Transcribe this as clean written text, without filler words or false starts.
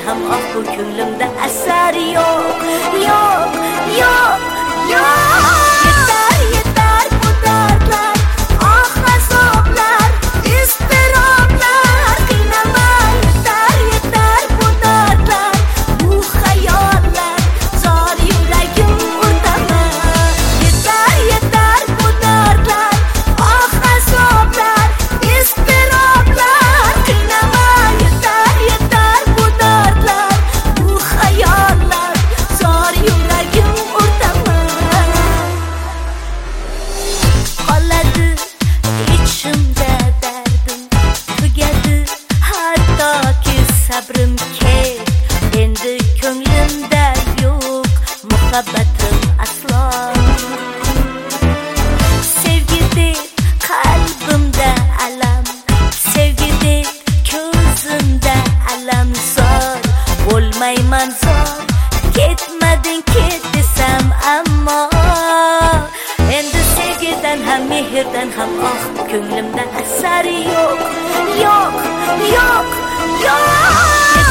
ham ah bu ko'nglimda asar yo'q, yo'q, yo'q, yo'q. Yetar, yetar bu dardlar, ah azoblar, iztiroblar, qiynama. Yetar, yetar bu dardlar, bu xayollar, zor yuragim o'rtama. Yetar, yetar bu dardlar, ah azoblar, iztiroblar, qiynama. Yetar, yetar bu dardlar, bu xayollar, zor yuragim o'rtama. Qoladi ichimda dardim, tugadi hattoki sabrim ket. Endi ko'nglimda yo'q muhabbatim aslo. Sevgi deb qalbimda alam, sevgi deb ko'zimda alam zor. Bo'lmayman zor, ketmading ket desam ammo. Endi sevgidan ham mehrdan ham oh ko'nglimda asar yo'q, yo'q, yo'q, yo'q.